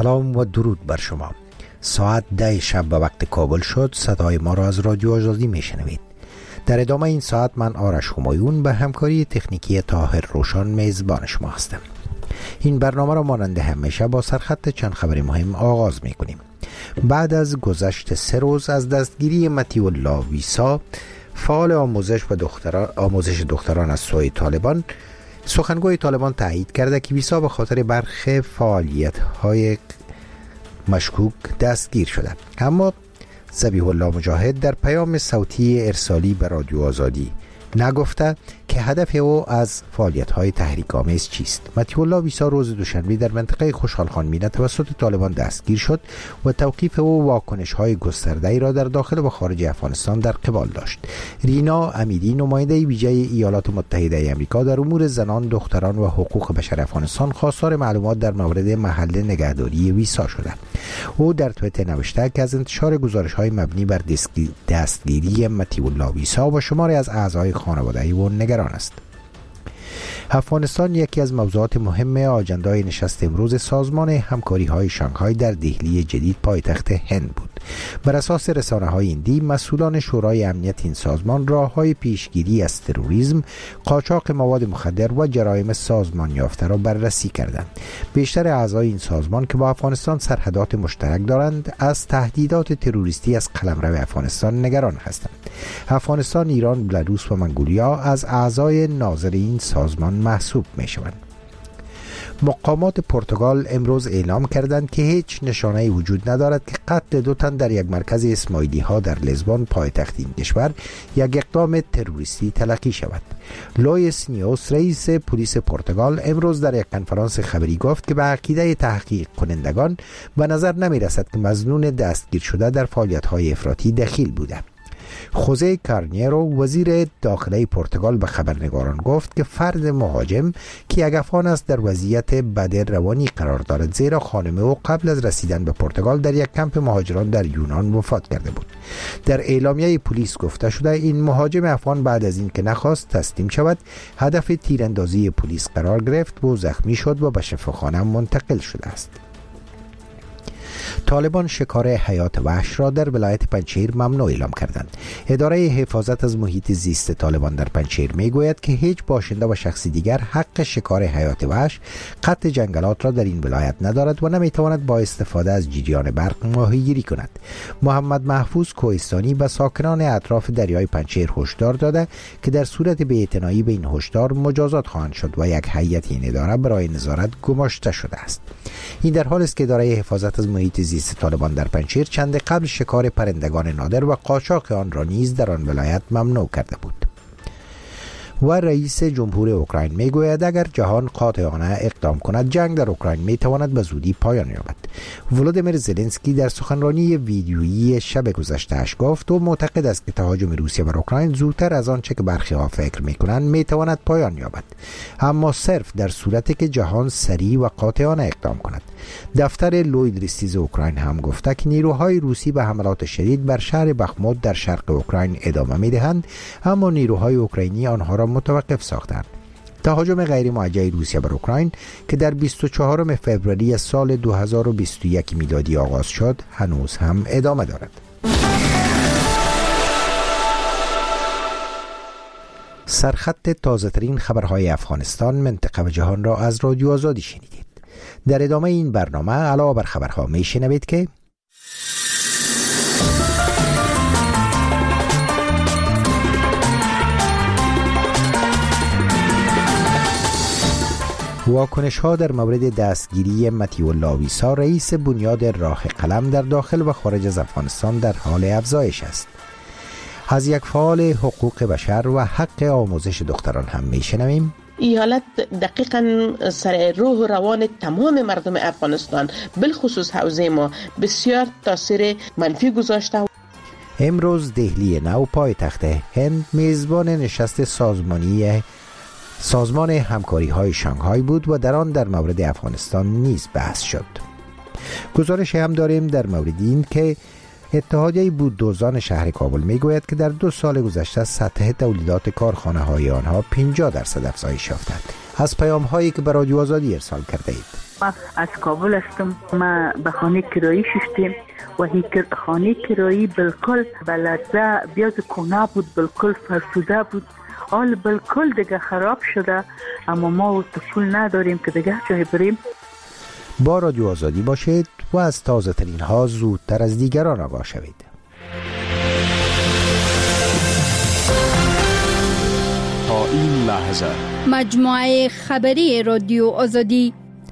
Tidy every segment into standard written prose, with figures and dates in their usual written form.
سلام و درود بر شما. ساعت 10 شب به وقت کابل شد. صدای ما را از رادیو آزادی میشنوید. در ادامه این ساعت من آرش همایون به همکاری تکنیکی طاهر روشن میزبان شما هستم. این برنامه را مانند همیشه با سرخط چند خبر مهم آغاز میکنیم. بعد از گذشت 3 روز از دستگیری مطیع الله ویسا، فعال آموزش دختران از سوی طالبان، سخنگوی طالبان تایید کرده که ویسا به خاطر برخی فعالیت‌های مشکوک دستگیر شده. اما ذبیح الله مجاهد در پیام صوتی ارسالی به رادیو آزادی نگفته که هدف او از فعالیت‌های تحریک‌آمیز چیست. مطیع الله ویسا روز دوشنبه در منطقه خوشحال خان مینه توسط طالبان دستگیر شد و توقیف او واکنش‌های گسترده‌ای را در داخل و خارج افغانستان در قبال داشت. رینا امیری، نماینده ویژه ایالات متحده آمریکا در امور زنان، دختران و حقوق بشر افغانستان، خواستار معلومات در مورد محل نگهداری ویسا شده. او در توییتر نوشته که از انتشار گزارش‌های مبنی بر دستگیری مطیع الله ویسا و شماری از اعضای خانواده او نگران است. افغانستان یکی از موضوعات مهم آجندای نشست امروز سازمان همکاری‌های شانگهای در دهلی جدید پایتخت هند بود. بر اساس رسانه‌های هندی، مسئولان شورای امنیت این سازمان راه‌های پیشگیری از تروریسم، قاچاق مواد مخدر و جرایم سازمان یافته را بررسی کردند. بیشتر اعضای این سازمان که با افغانستان سرحدات مشترک دارند، از تهدیدات تروریستی از قلمرو افغانستان نگران هستند. افغانستان، ایران، بلاروس و منگولیا از اعضای ناظر این سازمان محسوب می‌شوند. مقامات پرتغال امروز اعلام کردند که هیچ نشانه‌ای وجود ندارد که قتل 2 تن در یک مرکز اسماعیلی‌ها در لیسبون پایتخت این کشور یک اقدام تروریستی تلقی شود. لوئیس نیوس، رئیس پلیس پرتغال، امروز در یک کنفرانس خبری گفت که به عقیده تحقیق کنندگان به نظر نمی‌رسد که مظنون دستگیر شده در فعالیت‌های افراطی دخیل بوده. خوزه کارنیرو، وزیر داخلی پرتغال، به خبرنگاران گفت که فرد مهاجم که یک افغان است در وضعیت بد روانی قرار دارد، زیرا خانم او قبل از رسیدن به پرتغال در یک کمپ مهاجران در یونان وفات کرده بود. در اعلامیه پلیس گفته شده این مهاجم افغان بعد از اینکه نخواست تسلیم شود، هدف تیراندازی پلیس قرار گرفت و زخمی شد و به شفاخانه منتقل شده است. طالبان شکار حیات وحش را در ولایت پنجشیر ممنوع اعلام کردند. اداره حفاظت از محیط زیست طالبان در پنجشیر میگوید که هیچ باشنده و شخصی دیگر حق شکار حیات وحش، قطع جنگلات را در این ولایت ندارد و نمیتواند با استفاده از جریان برق ماهیگیری کند. محمد محفوظ کوهستانی به ساکنان اطراف دریای پنجشیر هشدار داده که در صورت بی‌اعتنایی به این هشدار مجازات خواهند شد و یک هیئت این اداره برای نظارت گماشته شده است. این در حالی است که اداره حفاظت از محیط زیست طالبان در پنجشیر چند قبل شکار پرندگان نادر و قاچاق آن را نیز در آن ولایت ممنوع کرده بود. و رئیس جمهور اوکراین میگوید اگر جهان قاطعانه اقدام کند، جنگ در اوکراین میتواند به زودی پایان یابد. ولودیمیر زلنسکی در سخنرانی ویدیویی شب گذشته اش گفت و معتقد است که تهاجم روسیه بر اوکراین زودتر از آنچه که برخی ها فکر میکنند میتواند پایان یابد، اما صرف در صورتی که جهان سریع و قاطعانه اقدام کند. دفتر لوید ریستیز اوکراین هم گفته که نیروهای روسی به حملات شدید بر شهر بخموت در شرق اوکراین ادامه میدهند، اما نیروهای اوکراینی آنها را متوقف ساختند. تهاجم غیر موجه روسیه بر اوکراین که در 24 فوریه سال 2021 میلادی آغاز شد، هنوز هم ادامه دارد. سرخط تازه‌ترین خبرهای افغانستان، منطقه و جهان را از رادیو آزادی شنیدید. در ادامه این برنامه علاوه بر خبرها میشنوید که واکنش ها در مورد دستگیری مطیع الله ویسا، رئیس بنیاد راه قلم، در داخل و خارج از افغانستان در حال افزایش است. از یک فعال حقوق بشر و حق آموزش دختران هم میشنویم. این حالت دقیقاً سر روح و روان تمام مردم افغانستان، بالخصوص حوزه ما، بسیار تاثیر منفی گذاشته. امروز دهلی نو، پایتخت هند، میزبان نشست سازمان همکاری های شانگهای بود و در آن در مورد افغانستان نیز بحث شد. گزارش هم داریم در مورد این که اتحادیه بوددوزان شهر کابل میگوید که در 2 سال گذشته سطح تولیدات کارخانه های آنها 50% افزایش یافته. از پیام هایی که به رادیو آزادی ارسال کرده اید. ما از کابل هستم. ما به خانه کرایی شدیم و این خانه کرایی بالکل بلده بیاد کنه بود، بالکل فرسوده بود، حال بالکل دیگه خراب شده. اما ما پول نداریم که دیگه جای بریم. با رادیو آزادی باشید و از تازه ترین ها زودتر از دیگران آگاه شوید. تا این لحظه مجموعه خبری رادیو آزادی.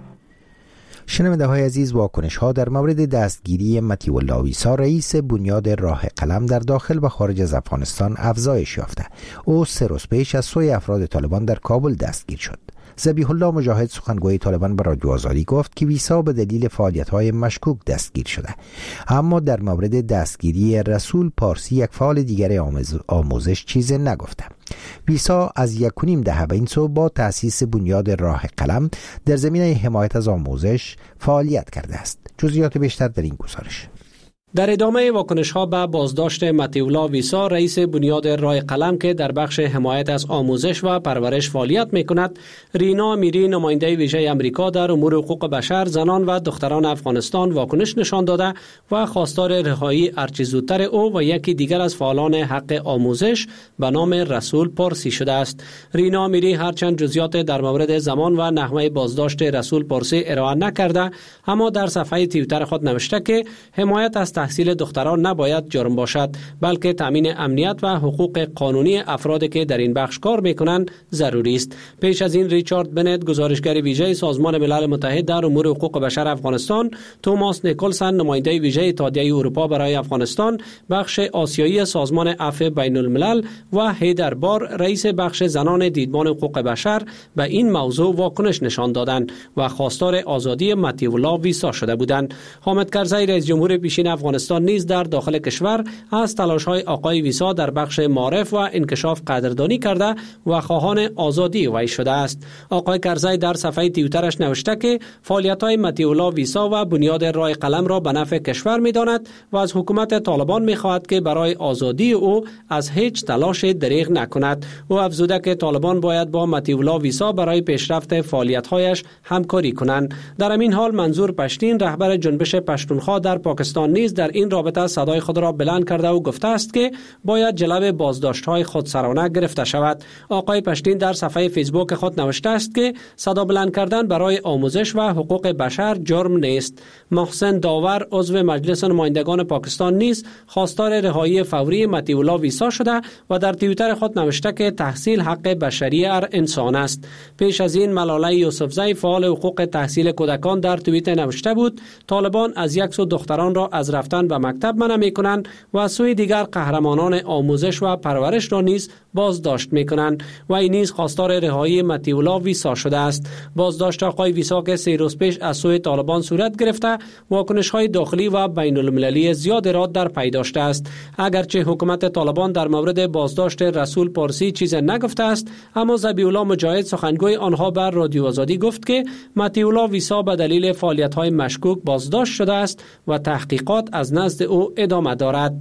شنونده های عزیز، واکنش ها در مورد دستگیری مطیع الله ویسا رئیس بنیاد راه قلم در داخل و خارج از افغانستان افزایش یافته. او 3 روز پیش از سوی افراد طالبان در کابل دستگیر شد. ذبیح الله مجاهد سخنگوی طالبان به رادیو آزادی گفت که ویسا به دلیل فعالیت‌های مشکوک دستگیر شده، اما در مورد دستگیری رسول پارسی یک فعال دیگر آموزش چیزی نگفته. ویسا از 1.5 دهه به این سو با تأسیس بنیاد راه قلم در زمینه حمایت از آموزش فعالیت کرده است. جزئیات بیشتر در این گزارش. در ادامه واکنش‌ها به بازداشت مطیع الله ویسا رئیس بنیاد راه قلم که در بخش حمایت از آموزش و پرورش فعالیت می‌کند، رینا میری نماینده ویژه آمریکا در امور حقوق بشر، زنان و دختران افغانستان واکنش نشان داده و خواستار رهایی هرچه زودتر او و یکی دیگر از فعالان حق آموزش به نام رسول پارسی شده است. رینا میری هرچند جزئیات در مورد زمان و نحوه بازداشت رسول پارسی ارائه نکرده، اما در صفحه توییتر خود نوشته که حمایت از تحصیل دختران نباید جرم باشد، بلکه تامین امنیت و حقوق قانونی افرادی که در این بخش کار میکنند ضروری است. پیش از این ریچارد بنت گزارشگر ویژه سازمان ملل متحد در امور حقوق بشر افغانستان، توماس نیکلسن نماینده ویژه اتحادیه اروپا برای افغانستان بخش آسیایی سازمان عفو بین الملل و هیدر بار رئیس بخش زنان دیدبان حقوق بشر به این موضوع واکنش نشان دادند و خواستار آزادی مطیع الله ویسا شده بودند. حامد کرزی رئیس جمهور پیشین افغانستان نیز در داخل کشور از تلاش‌های آقای ویسا در بخش معارف و انکشاف قدردانی کرده و خواهان آزادی وی شده است. آقای کرزی در صفحه توییترش نوشته که فعالیت‌های مطیع الله ویسا و بنیاد راه قلم را به نفع کشور می‌داند و از حکومت طالبان می‌خواهد که برای آزادی او از هیچ تلاش دریغ نکند. او افزوده که طالبان باید با مطیع الله ویسا برای پیشرفت فعالیت‌هایش همکاری کنند. در همین حال منظور پشتین رهبر جنبش پشتونخوا در پاکستان نیز در این رابطه صدای خود را بلند کرده و گفته است که باید جلب بازداشت‌های خودسرانه گرفته شود. آقای پشتین در صفحه فیسبوک خود نوشته است که صدا بلند کردن برای آموزش و حقوق بشر جرم نیست. محسن داور عضو مجلس نمایندگان پاکستان نیز خواستار رهایی فوری مطیع الله ویسا شده و در توییتر خود نوشته که تحصیل حق بشری هر انسان است. پیش از این ملاله یوسفزی فعال حقوق تحصیل کودکان در توییت نوشته بود طالبان از یک سو دختران را از رفتن به مکتب منع می‌کنند و از سوی دیگر قهرمانان آموزش و پرورش را نیز بازداشت می‌کنند و این نیز خواستار رهایی مطیع الله ویسا شده است. بازداشت آقای ویسا که 3 روز پیش از سوی طالبان صورت گرفته واکنش‌های داخلی و بین المللی زیاد را در پی داشته است. اگرچه حکومت طالبان در مورد بازداشت رسول پارسی چیز نگفته است، اما ذبیح الله مجاهد سخنگوی آنها بر رادیو آزادی گفت که مطیع الله ویسا به دلیل فعالیت‌های مشکوک بازداشت شده است و تحقیقات از نزد او ادامه دارد.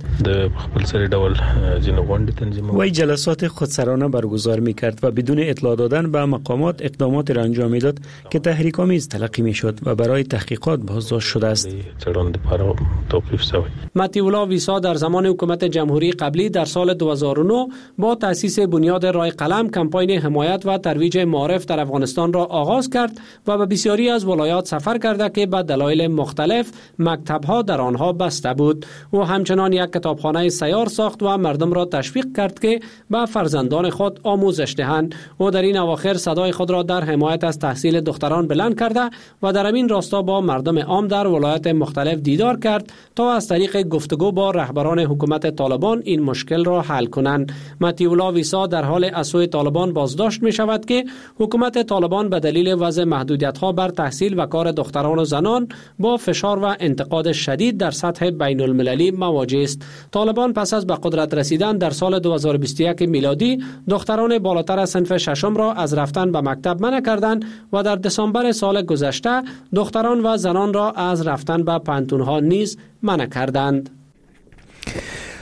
وی جلسات خودسرانه برگزار می‌کرد و بدون اطلاع دادن به مقامات اقدامات را انجام می‌داد که تحریک‌آمیز تلقی می‌شد و برای تحقیقات بازداشت شده است. مطیع الله ویسا در زمان حکومت جمهوری قبلی در سال 2009 با تأسیس بنیاد راه قلم کمپاین حمایت و ترویج معارف در افغانستان را آغاز کرد و به بسیاری از ولایات سفر کرده که به دلایل مختلف مکتب‌ها در آنها بسته بود. او همچنان یک کتابخانه سیار ساخت و مردم را تشویق کرد که به فرزندان خود آموزش دهند. او در این اواخر صدای خود را در حمایت از تحصیل دختران بلند کرده و در همین راستا با مردم عام در ولایات مختلف دیدار کرد تا از طریق گفتگو با رهبران حکومت طالبان این مشکل را حل کنند. مطیع الله ویسا در حال از سوی طالبان بازداشت می شود که حکومت طالبان به دلیل وضع محدودیت‌ها بر تحصیل و کار دختران و زنان با فشار و انتقاد شدید در سطح بین المللی مواجه است. طالبان پس از به قدرت رسیدن در سال 2021 میلادی دختران بالاتر از صنف ششم را از رفتن به مکتب منع کردند و در دسامبر سال گذشته دختران و زنان را از رفتن به پانتون‌ها نیز منع کردند.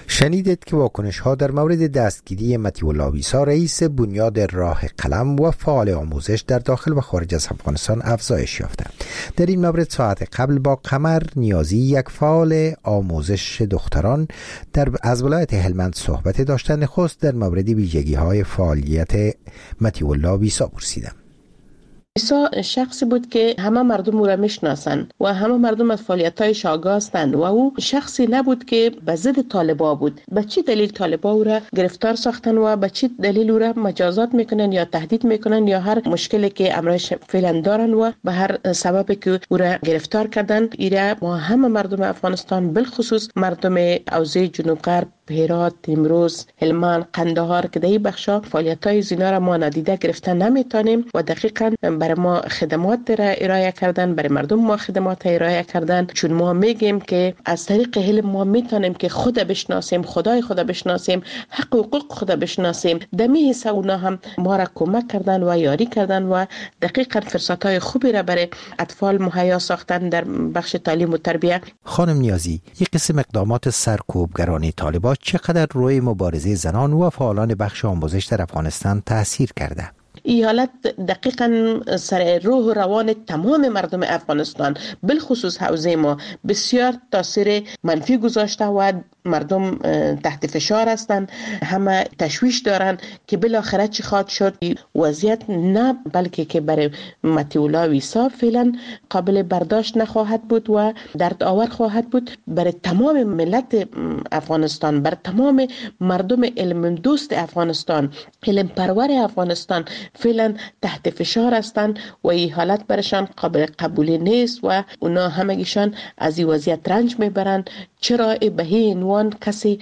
شنیدید که واکنش ها در مورد دستگیری مطیع الله ویسا رئیس بنیاد راه قلم و فعال آموزش در داخل و خارج از افغانستان افزایش یافته. در این مورد ساعت قبل با قمر نیازی، یک فعال آموزش دختران از ولایت هلمند صحبت داشتن، نخست در مورد ویژگی های فعالیت مطیع الله ویسا پرسیدم. ویسا شخصی بود که همه مردم او را میشناسن و همه مردم از فعالیت‌هایش آگاه هستند و او شخصی نبود که به ضد طالبا بود. به چه دلیل طالبا او را گرفتار ساختن و به چه دلیل او را مجازات میکنن یا تهدید میکنن یا هر مشکلی که امرش فعلا دارن و به هر سببی که او را گرفتار کردن، ایره ما همه مردم افغانستان بالخصوص مردم حوزه جنوب غرب، هرات، امروز، هلمند، قندهار که در این بخشا فعالیت‌های زینا را ما نادیده گرفتن نمیتونیم و دقیقاً برای ما خدمات را ارائه کردن، برای مردم ما خدمات ارائه کردن، چون ما میگیم که از طریق علم ما میتونیم که خود بشناسیم، خدای خود بشناسیم، حق و حقوق خود بشناسیم. دمی حصه اونا هم ما را کمک کردن و یاری کردن و دقیقاً فرصت‌های خوبی را برای اطفال مهیا ساختن در بخش تعلیم و تربیت. خانم نیازی، یک قسم اقدامات سرکوبگران طالبان چقدر روی مبارزه زنان و فعالان بخش آموزش در افغانستان تأثیر کرده؟ این حالت دقیقاً سر روح و روان تمام مردم افغانستان بالخصوص حوزه ما بسیار تاثیر منفی گذاشته و مردم تحت فشار هستند، همه تشویش دارن که بالاخره چی خواهد شد. وضعیت نه بلکه که برای مطیع الله ویسا فعلا قابل برداشت نخواهد بود و درد آور خواهد بود برای تمام ملت افغانستان، برای تمام مردم علم دوست افغانستان، علم پرور افغانستان فعلا تحت فشار هستند و این حالت برشان قابل قبول نیست و اونا همگیشان از این وضعیت رنج میبرند. چرا به این عنوان کسی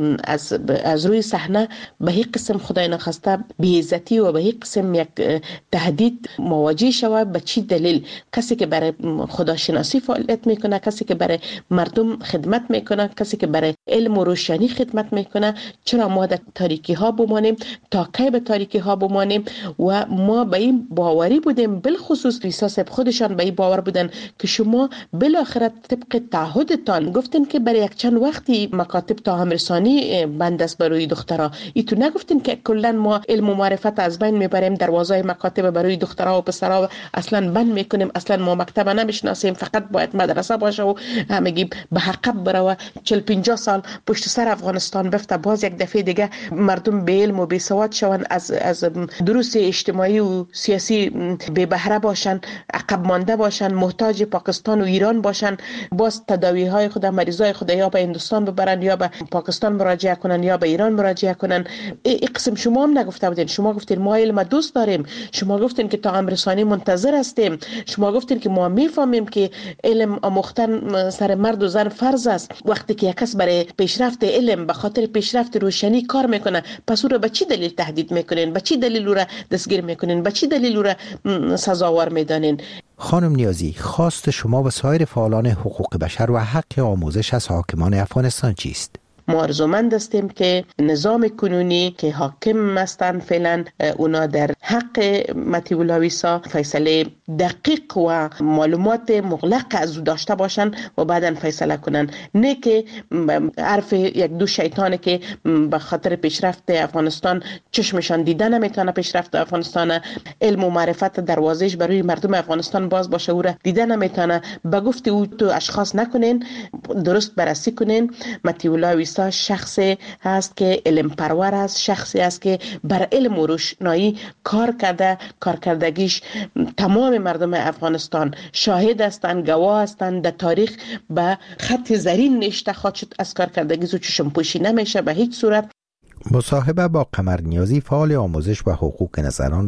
از روی صحنه به این قسم خدای نخواسته بی‌عزتی و به این قسم یک تهدید مواجه شود؟ به چی دلیل؟ کسی که برای خداشناسی فعالیت میکنه، کسی که برای مردم خدمت میکنه، کسی که برای علم و روشنی خدمت میکنه، چرا ما در تاریکی ها بمانیم؟ تا کی به تاریکی ها بمانیم؟ و ما به این باوری بودیم، بالخصوص ویسا صاحب خودشان به این باور بودن که شما بالاخره طبق تعهدتان گفتین که برای یک چند وقتی مکاتب تاهم رسانی بند است برای دخترها. ایتو نگفتین که کلا ما علم و معرفت از بین میبریم، دروازه مکاتب برای دخترها و پسرها اصلا بند میکنیم، اصلا ما مکتب نمیشناسیم، فقط باید مدرسه باشه و همگی به حقب بره و 40-50 سال پشت سر افغانستان بفته، باز یک دفعه دیگه مردم به علم و بی سواد شون، از دروس اجتماعی و سیاسی بی بهره باشن، عقب مانده باشن، محتاج پاکستان و ایران باشن، باز تداوی های خود، مریضای خود یا به هندوستان ببرن یا به پاکستان مراجعه کنن یا به ایران مراجعه کنن. این قسم شما هم نگفته بودین. شما گفتین ما علم دوست داریم، شما گفتین که تاهم رسانی منتظر هستیم، شما گفتین که ما میفهمیم که علم آموختن سر مرد و زن فرض است. وقتی که یک کس برای پیشرفت علم به خاطر پیشرفت روشنی کار میکنه، پس او را به چی دلیل تهدید میکنین؟ به چی دلیل او را دستگیر میکنین؟ به چی دلیل او را سزاوار میدانین؟ خانم نیازی، خواست شما و سایر فعالان حقوق بشر و حق آموزش از حاکمان افغانستان چیست؟ ما آرزومند هستیم که نظام کنونی که حاکم هستند فعلا اونا در حق مطیع الله ویسا فیصله دقیق و معلومات مغلق از او داشته باشن و بعداً فیصله کنن، نه که حرف یک دو شیطانی که به خاطر پیشرفت افغانستان چشمشان دیده نمیتونه پیشرفت افغانستان، علم و معرفت دروازهش برای مردم افغانستان باز باشه او را دیده نمیتونه. به گفت او تو اشخاص نکنین، درست بررسی کنین. مطیع الله ویسا شخصی هست که علم پرور است، شخصی است که بر علم و روشنایی کار کرده، کارکردگیش تمام مردم افغانستان شاهد هستند، گواه هستند. در تاریخ به خط زرین نوشته خواهد شد از کارکردگی و چشم پوشی نمیشه به هیچ صورت. مصاحبه با قمر نیازی، فعال آموزش و حقوق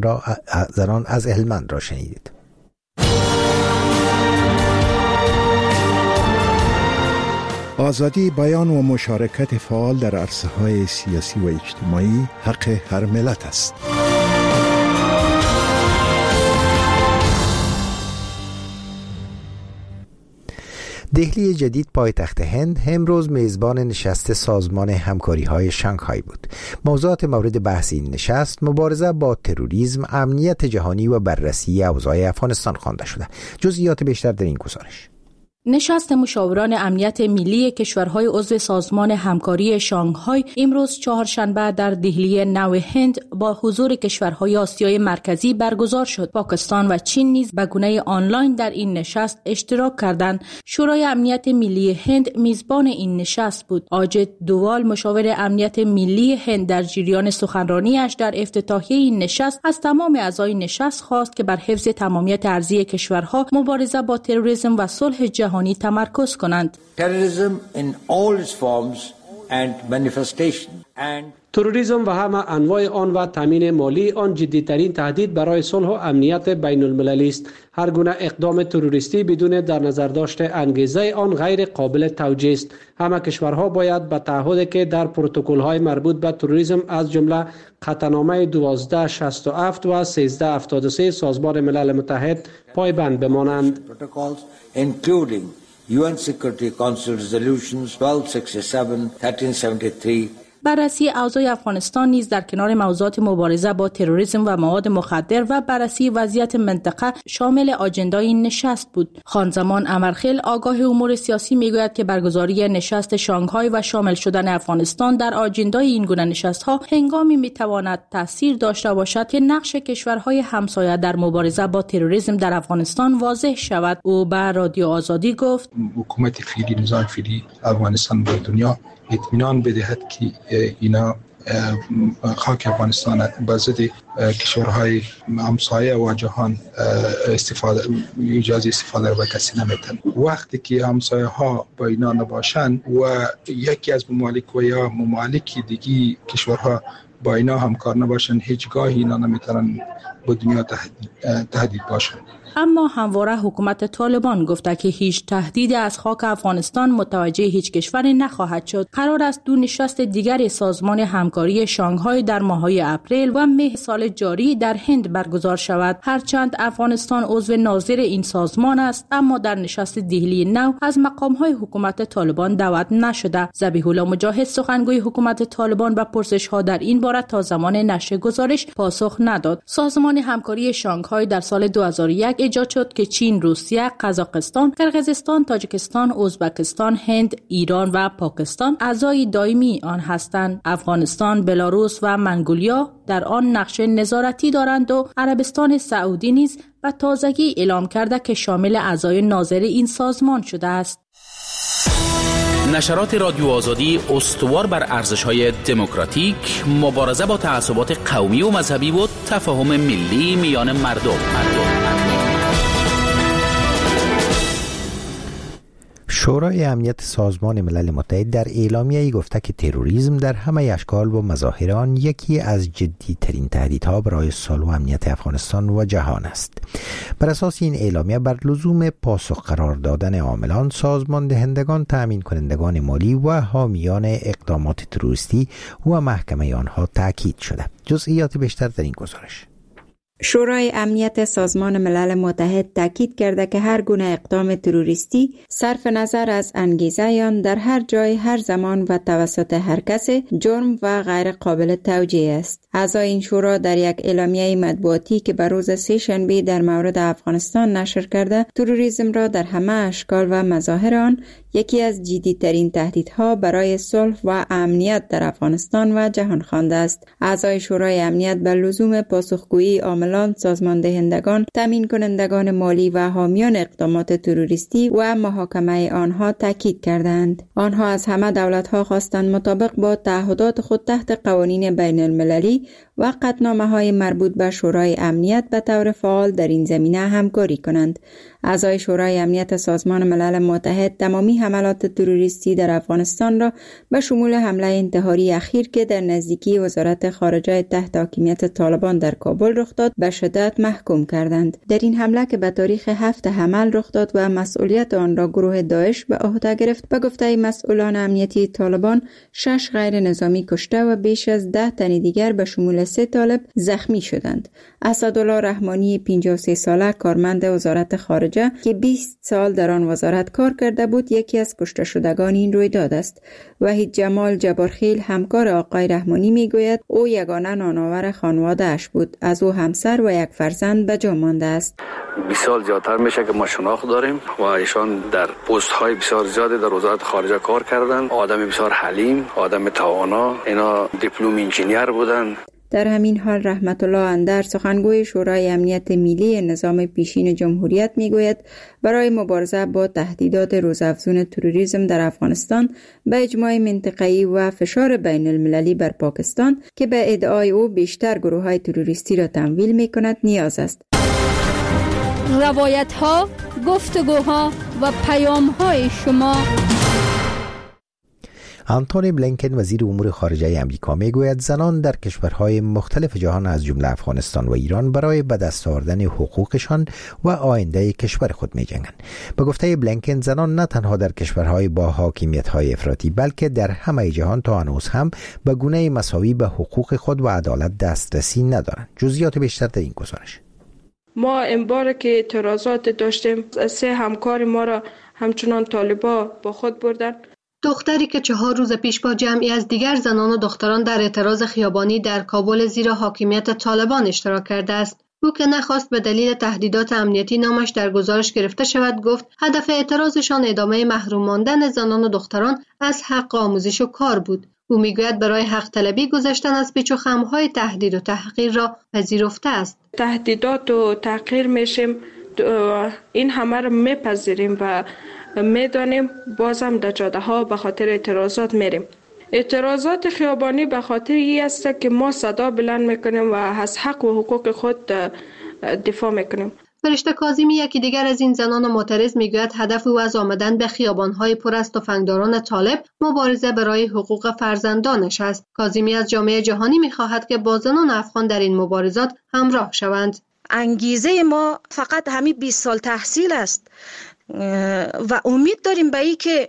زنان از هلمند را شنیدید. آزادی بیان و مشارکت فعال در عرصه‌های سیاسی و اجتماعی حق هر ملت است. دهلی جدید پایتخت هند امروز میزبان نشست سازمان همکاری‌های شانگهای بود. موضوعات مورد بحث این نشست مبارزه با تروریسم، امنیت جهانی و بررسی اوضاع افغانستان خوانده شده. جزئیات بیشتر در این گزارش. نشست مشاوران امنیت ملی کشورهای عضو سازمان همکاری شانگهای امروز چهارشنبه در دهلی نو هند با حضور کشورهای آسیای مرکزی برگزار شد. پاکستان و چین نیز به گونه آنلاین در این نشست اشتراک کردند. شورای امنیت ملی هند میزبان این نشست بود. آجت دووال مشاور امنیت ملی هند در جریان سخنرانیش در افتتاحیه این نشست از تمام اعضای نشست خواست که بر حفظ تمامیت ارضی کشورها، مبارزه با تروریسم و صلح جهانی تمرکز کنند. تروریسم و همه انواع آن و تامین مالی آن جدیترین تهدید برای صلح و امنیت بین المللی است. هر گونه اقدام تروریستی بدون در نظر داشت انگیزه آن غیر قابل توجیه است. همه کشورها باید به تعهدی که در پروتکل‌های مربوط به تروریسم از جمله قطعنامه 1267 و 1373 سازمان ملل متحد پایبند بمانند. UN Security Council Resolutions 1267, 1373. بررسی اوضاع افغانستان نیز در کنار موضوعات مبارزه با تروریسم و مواد مخدر و بررسی وضعیت منطقه شامل آجندای این نشست بود. خانزمان امرخیل آگاه امور سیاسی میگوید که برگزاری نشست شانگهای و شامل شدن افغانستان در آجندای این گونه نشست‌ها هنگامی میتواند تاثیر داشته باشد که نقش کشورهای همسایه در مبارزه با تروریسم در افغانستان واضح شود. او به رادیو آزادی گفت: حکومت فعلی، نظام فعلی افغانستان به دنیا اطمینان بدهد که اینا خاک افغانستان به ضد کشورهای همسایه و جهان اجازه استفاده را به کسی نمیدن. وقتی که همسایه ها با اینا نباشند و یکی از ممالک و یا ممالک دیگی کشورها با اینا همکار نباشند، هیچگاه اینا نمیتونن به دنیا تهدید باشند. اما همواره حکومت طالبان گفته که هیچ تهدیدی از خاک افغانستان متوجه هیچ کشوری نخواهد شد. قرار است دو نشست دیگر سازمان همکاری شانگهای در ماه‌های اپریل و مه سال جاری در هند برگزار شود. هرچند افغانستان عضو ناظر این سازمان است، اما در نشست دهلی نو از مقام‌های حکومت طالبان دعوت نشده. ذبیح الله مجاهد سخنگوی حکومت طالبان به پرسش‌ها در این باره تا زمان نشر گزارش پاسخ نداد. سازمان همکاری شانگهای در سال 2001 ایجاد شد که چین، روسیه، قزاقستان، قرقیزستان، تاجیکستان، ازبکستان، هند، ایران و پاکستان اعضای دائمی آن هستند. افغانستان، بلاروس و منگولیا در آن نقش نظارتی دارند و عربستان سعودی نیز به تازگی اعلام کرده که شامل اعضای ناظر این سازمان شده است. نشرات رادیو آزادی استوار بر ارزش‌های دموکراتیک، مبارزه با تعصبات قومی و مذهبی و تفاهم ملی میان مردم. شورای امنیت سازمان ملل متحد در اعلامیه‌ای گفته که تروریسم در همه اشکال و مظاهر آن یکی از جدی‌ترین تهدیدها برای صلح و امنیت افغانستان و جهان است. بر اساس این اعلامیه بر لزوم پاسخ قرار دادن عاملان، سازمان دهندگان، تأمین کنندگان مالی و حامیان اقدامات تروریستی و محکمه آنها تاکید شده. جزئیات بیشتر در این گزارش. شورای امنیت سازمان ملل متحد تاکید کرده که هر گونه اقدام تروریستی صرف نظر از انگیزه آن در هر جای، هر زمان و توسط هر کس جرم و غیر قابل توجیه است. اعضای این شورا در یک اعلامیه مطبوعاتی که بر روز سه شنبه در مورد افغانستان نشر کرده، تروریسم را در همه اشکال و مظاهر آن یکی از جدی‌ترین تهدیدها برای صلح و امنیت در افغانستان و جهان خوانده است. اعضای شورای امنیت به لزوم پاسخگویی عاملان، سازمان دهندگان، تامین کنندگان مالی و حامیان اقدامات تروریستی و محاکمه آنها تاکید کردند. آنها از همه دولت‌ها خواستند مطابق با تعهدات خود تحت قوانین بین المللی و قطعنامه‌های مربوط به شورای امنیت به طور فعال در این زمینه همکاری کنند. اعضای شورای امنیت سازمان ملل متحد تمامی حملات تروریستی در افغانستان را به شمول حمله انتحاری اخیر که در نزدیکی وزارت خارجه تحت حاکمیت طالبان در کابل رخ داد به شدت محکوم کردند. در این حمله که به تاریخ 7 حمل رخ داد و مسئولیت آن را گروه داعش به عهده گرفت، به گفته مسئولان امنیتی طالبان 6 غیر نظامی کشته و بیش از 10 تن دیگر به شمول 3 طالب زخمی شدند. اسدالله رحمانی 53 ساله کارمند وزارت خارجه که 20 سال در آن وزارت کار کرده بود، یکی یکی از کشته شدگان این رویداد است. وحید جمال جبارخیل همکار آقای رحمانی میگوید او یگانه نانآور خانواده اش بود. از او همسر و یک فرزند به جا مانده است. 20 سال زیادتر میشه که ما شناخت داریم و ایشان در پست های بسیار زیادی در وزارت خارجه کار کردند. آدم بسیار حلیم، آدم توانا، اینا دیپلم انجینیر بودند. در همین حال رحمت الله اندر سخنگوی شورای امنیت ملی نظام پیشین جمهوریت میگوید برای مبارزه با تهدیدات روزافزون تروریسم در افغانستان به اجماع منطقه‌ای و فشار بین المللی بر پاکستان که به ادعای او بیشتر گروه‌های تروریستی را تمویل می‌کند نیاز است. روایت‌ها، گفتگوها و پیام‌های شما. آنتونی بلینکن وزیر امور خارجه آمریکا میگوید زنان در کشورهای مختلف جهان از جمله افغانستان و ایران برای به دست آوردن حقوقشان و آینده کشور خود می‌جنگند. به گفته بلینکن زنان نه تنها در کشورهای با حاکمیت‌های افراطی بلکه در همه جهان تا هنوز هم به گونه مساوی به حقوق خود و عدالت دسترسی ندارند. جزئیات بیشتر در این گزارش. ما این بار که اعتراضات داشتیم 3 همکار ما را همچنان طالبا با خود بردن. دختری که 4 روز پیش با جمعی از دیگر زنان و دختران در اعتراض خیابانی در کابل زیر حاکمیت طالبان اشتراک کرده است. او که نخواست به دلیل تهدیدات امنیتی نامش در گزارش گرفته شود گفت هدف اعتراضشان ادامه محروم ماندن زنان و دختران از حق آموزش و کار بود. او میگوید برای حق طلبی گذشتن از پیچ و خم‌های تهدید و تحقیر را پذیرفته است. تهدیدات و تحقیر میشیم، این همه را میپذیریم و میدانیم، بازم در جاده ها به خاطر اعتراضات میریم. اعتراضات خیابانی به خاطر این است که ما صدا بلند میکنیم و از حق و حقوق خود دفاع میکنیم. فرشته کاظمی یکی دیگر از این زنان معترض میگوید هدف او از آمدن به خیابان‌های پر از تفنگداران طالب مبارزه برای حقوق فرزندانش است. کاظمی از جامعه جهانی میخواهد که با زنان افغان در این مبارزات همراه شوند. انگیزه ما فقط همین 20 سال تحصیل است و امید داریم به این که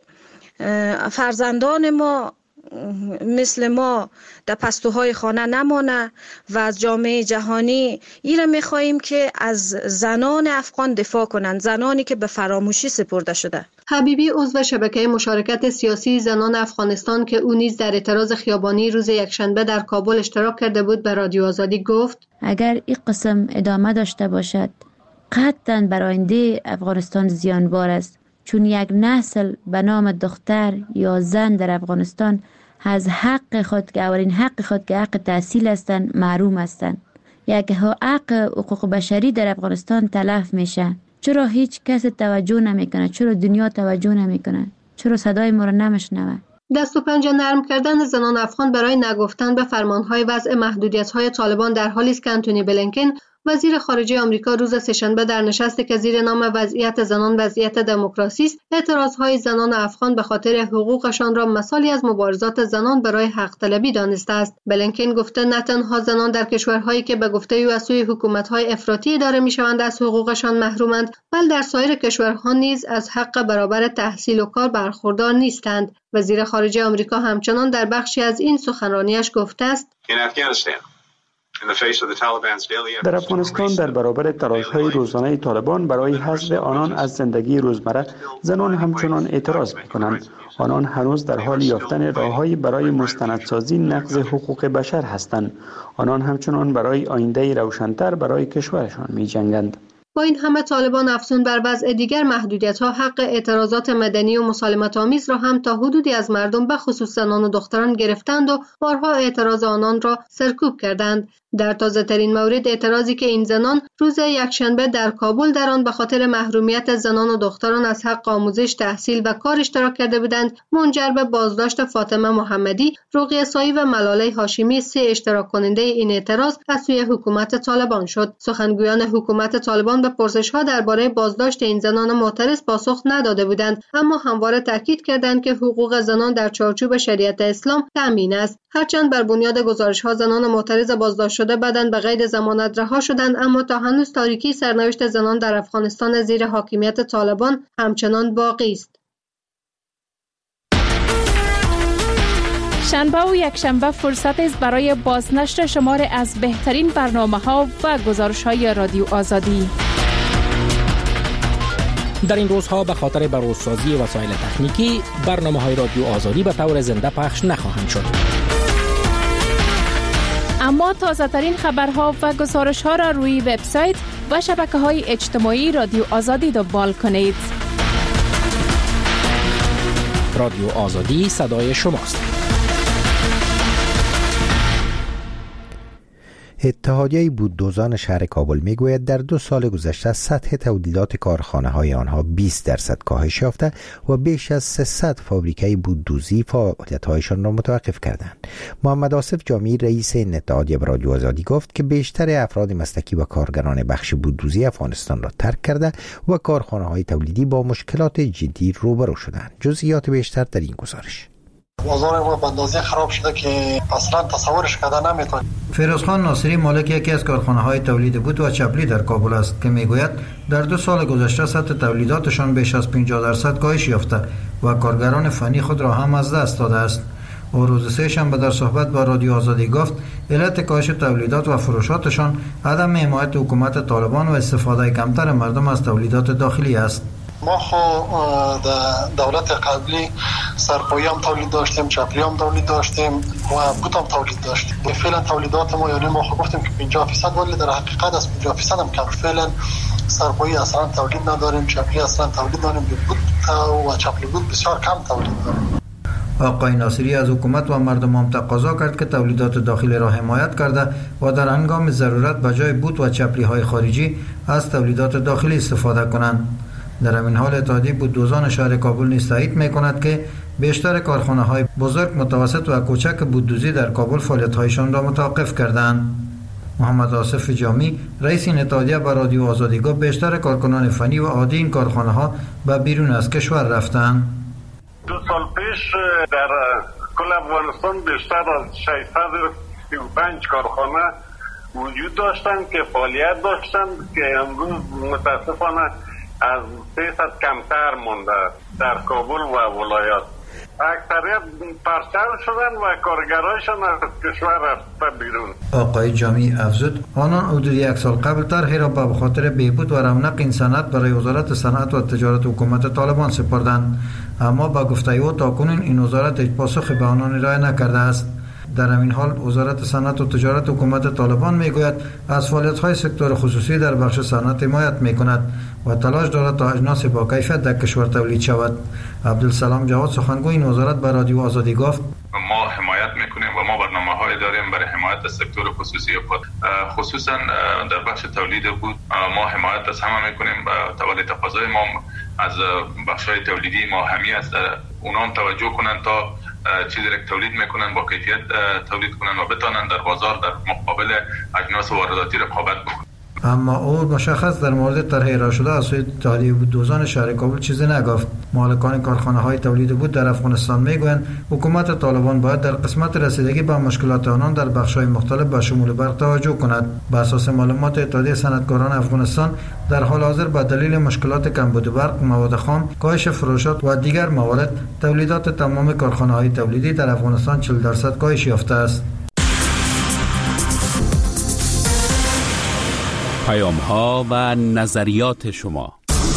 فرزندان ما مثل ما در پستوهای خانه نمانه و از جامعه جهانی این را می‌خواهیم که از زنان افغان دفاع کنند، زنانی که به فراموشی سپرده شده. حبیبی عضو شبکه مشارکت سیاسی زنان افغانستان که او نیز در اعتراض خیابانی روز یکشنبه در کابل اشتراک کرده بود به رادیو آزادی گفت اگر این قسم ادامه داشته باشد قطعاً بر آینده افغانستان زیانبار است، چون یک نسل به نام دختر یا زن در افغانستان از حق خود که اولین حق خود که حق تحصیل هستند محروم هستند. یک حق حقوق بشری در افغانستان تلف میشه. چرا هیچ کس توجه نمیکنه؟ چرا دنیا توجه نمیکنه؟ چرا صدای ما را نمیشنوه؟ دست و پنجه نرم کردن زنان افغان برای نگفتن به فرمانهای وضع محدودیت‌های طالبان در حالی است که آنتونی بلینکن وزیر خارجه آمریکا روز سه‌شنبه در نشستی که زیر نام وضعیت زنان وضعیت دموکراسی است اعتراضهای زنان افغان به خاطر حقوقشان را مثالی از مبارزات زنان برای حق طلبی دانسته است. بلینکن گفته نه تنها زنان در کشورهایی که به گفته او از سوی حکومت‌های افراطی اداره می‌شوند از حقوقشان محرومند، بلکه در سایر کشورها نیز از حق برابر تحصیل و کار برخوردار نیستند. وزیر خارجه آمریکا همچنان در بخشی از این سخنرانیش گفته است در افغانستان در برابر تلاش‌های روزانه طالبان برای حذف آنان از زندگی روزمره زنان همچنان اعتراض می‌کنند. آنان هنوز در حال یافتن راه‌هایی برای مستندسازی نقض حقوق بشر هستند. آنان همچنان برای آینده روشن‌تر برای کشورشان می‌جنگند. با این همه طالبان افزون بر وضع دیگر محدودیت‌ها حق اعتراضات مدنی و مسالمت آمیز را هم تا حدودی از مردم به خصوص زنان و دختران گرفتند و بارها اعتراض آنان را سرکوب کردند. در تازه‌ترین مورد اعتراضی که این زنان روز یکشنبه در کابل در آن به خاطر محرومیت زنان و دختران از حق آموزش، تحصیل و کار اشتراک کرده بودند، منجر به بازداشت فاطمه محمدی، رقیه سایی و ملاله هاشمی 3 اشتراک کننده این اعتراض از سوی حکومت طالبان شد. سخنگویان حکومت طالبان به پرسش‌ها درباره بازداشت این زنان معترض پاسخ نداده بودند، اما همواره تاکید کردند که حقوق زنان در چارچوب شریعت اسلام تامین است. هرچند بر بنیاد گزارش‌ها زنان معترض بازداشت شده بعداً به قید ضمانت رها شدند، اما تا هنوز تاریکی سرنوشت زنان در افغانستان زیر حاکمیت طالبان همچنان باقی است. شنبه و یکشنبه فرصت است برای بازنشر شماری از بهترین برنامه‌ها و گزارش‌های رادیو آزادی. در این روزها به خاطر بروزسازی وسایل تکنیکی برنامه‌های رادیو آزادی به طور زنده پخش نخواهند شد. اما تازه ترین خبرها و گزارش ها را روی وبسایت و شبکه‌های اجتماعی رادیو آزادی دنبال کنید. رادیو آزادی صدای شماست. اتحادیه بوددوزان شهر کابل میگوید در 2 سال گذشته سطح تولیدات کارخانه های آنها 20% کاهش یافته و بیش از 300 فابریکه بوددوزی فعالیت‌هایشان را متوقف کردند. محمد آصف جامی رئیس این اتحادیه به رادیو آزادی گفت که بیشتر افراد مسلکی و کارگران بخش بوددوزی افغانستان را ترک کرده و کارخانه های تولیدی با مشکلات جدی روبرو شدند. جزئیات بیشتر در این گزارش. بازار ما به اندازه خراب شده که اصلا تصورش کردن نمیتونیم. فیروزخان ناصری مالک یکی از کارخانه‌های تولید بود و چپلی در کابل است که میگوید در 2 سال گذشته سطح تولیداتشان بیش از 50% کاهش یافته و کارگران فنی خود را هم از دست داده است. او روز سه‌شنبه در صحبت با رادیو آزادی گفت علت کاهش تولیدات و فروشاتشان عدم حمایت حکومت طالبان و استفاده کمتر مردم از تولیدات داخلی است. ما خو دولت قبلی سرپایی هم تولید داشتیم، چپلی هم تولید داشتیم و بوت هم تولید داشتیم. فعلا تولیدات ما یعنی ما خو گفتیم که 50% ولی در حقیقت از 50% هم کم. فعلا سرپایی اصلا تولید نداریم، چپلی اصلا تولید نداریم، بوت و چپلی بوت بسیار کم تولید داریم. آقای ناصری از حکومت و مردم هم تقاضا کرد که تولیدات داخلی را حمایت کرده و در هنگام ضرورت به جای بوت و چپلی های خارجی از تولیدات داخلی استفاده کنند. در همین حال اتحادیه بوددوزان شهر کابل نیز تایید می‌کند که بیشتر کارخانه‌های بزرگ، متوسط و کوچک بوددوزی در کابل فعالیت‌هایشان را متوقف کردند. محمد آصف جامی رئیس این اتحادیه به رادیو آزادی گفت بیشتر کارکنان فنی و عادی این کارخانه‌ها به بیرون از کشور رفتند. 2 سال پیش در کل افغانستان بیشتر از 635 کارخانه وجود داشتند که فعالیت داشتند که امروز متاسفانه از 300 کمتر مونده در کابل و ولایات. اکثریت پرچم شدن و کارگرایشان از کشور رفته بیرون. آقای جامی افزود آنان حدود 1 سال قبل طرحی را به خاطر بهبود و رونق این صنعت برای وزارت صنعت و تجارت حکومت طالبان سپردند، اما با گفته او تاکنون این وزارت هیچ پاسخی به آنان ارائه نکرده است. در همین حال وزارت صنعت و تجارت حکومت طالبان میگوید از فعالیت‌های سکتور خصوصی در بخش صنعت حمایت میکند و تلاش دارد تا اجناس با کیفیت در کشور تولید شود. عبدالسلام جواد سخنگوی این وزارت به رادیو آزادی گفت ما حمایت میکنیم و ما برنامه‌های داریم برای حمایت از سکتور خصوصی خصوصا در بخش تولید بود. ما حمایت از همه میکنیم و تقاضای ما از بخش‌های تولیدی ما همی است اونام توجه کنند تا چیزی را تولید میکنن با کیفیت تولید کنن و بتانن در بازار در مقابل اجناس وارداتی رقابت بکنن. اما او مشخص در مورد طرح ارائه شده از سوی اتحادیه بوددوزان شهر کابل چیزی نگفت. مالکان کارخانه‌های تولید بود در افغانستان میگویند حکومت طالبان باید در قسمت رسیدگی به مشکلات آنان در بخش‌های مختلف به شمول برق توجه کند. بر اساس معلومات اتحادیه صنعتکاران افغانستان در حال حاضر به دلیل مشکلات کمبود برق، مواد خام، کاهش فروشات و دیگر موارد تولیدات تمام کارخانه‌های تولیدی در افغانستان 40% کاهش یافته است. پیام‌ها و نظریات شما.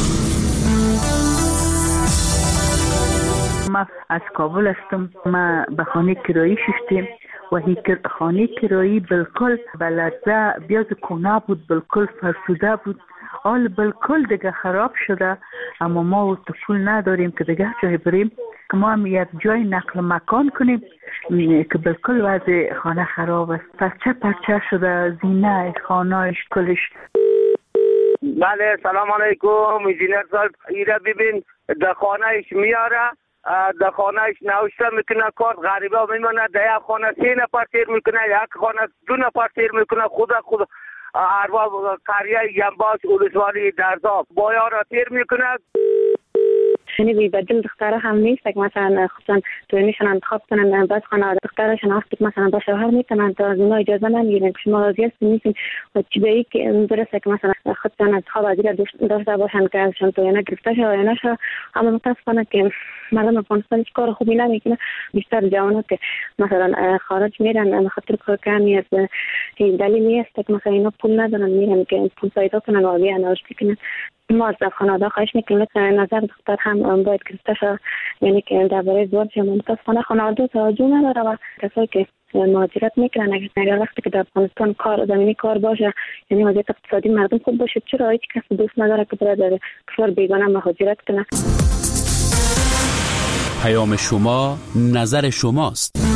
ما از کابل هستم. ما به خانه کرایی شدیم و هی خانه کرایی بالکل بلده بیاز کنا بود، بالکل فرسوده بود، حال بالکل دیگه خراب شده. اما ما تو پول نداریم که دیگه جای بریم که ما هم یک جای نقل مکان کنیم که بالکل وضع خانه خراب است. پرچه شده، زینه خانهش کلش. بله سلام علیکم. انجینر صاحب ایره ببین در خانهش میاره، در خانهش نوشته میکنه کارت غریبه میمونه، در یک خانه 3 نفر تیر میکنه، یک خانه 2 نفر تیر میکنه. خود ارباب قریه ینباش ولسوالی درزاب بایا را تیر میکنه. یعنی بی‌بدل دختره هم نیست که مثلا خودشان تویمیشون انتخاب کنن، بس خانواده دخترشون هست مثلا با شوهر میتونن تا از اونا اجازه نمیگیرن که شما راضی هستین نیستین و چی به این که درسته که مثلا خودشان انتخاب از این داشته باشن که ازشان تویانه گرفته شه یا نشه. اما متاسفانه که مردم افغانستان هیچ کار خوبی نمیکنه. بیشتر جوانات که مثلا خارج میرن خاطر کار کمی از دلیلی است که مثلا اینا پول ندارن میرن که پول پیدا کنن و بیان نوشتی کنن. ما از خانواده خواهش میکنیم نظر دختر هم باید گرفته شد، یعنی که درباره ازدواج متاسفانه خانواده توجه نداره و کسایی که مهاجرت میکنن اگر وقتی که در افغانستان کار زمینی کار باشه، یعنی وضعیت اقتصادی مردم خوب باشه، چرا هیچ کس دوست نداره که بره در کشور بیگانه مهاجرت کنه. پیام شما نظر شماست.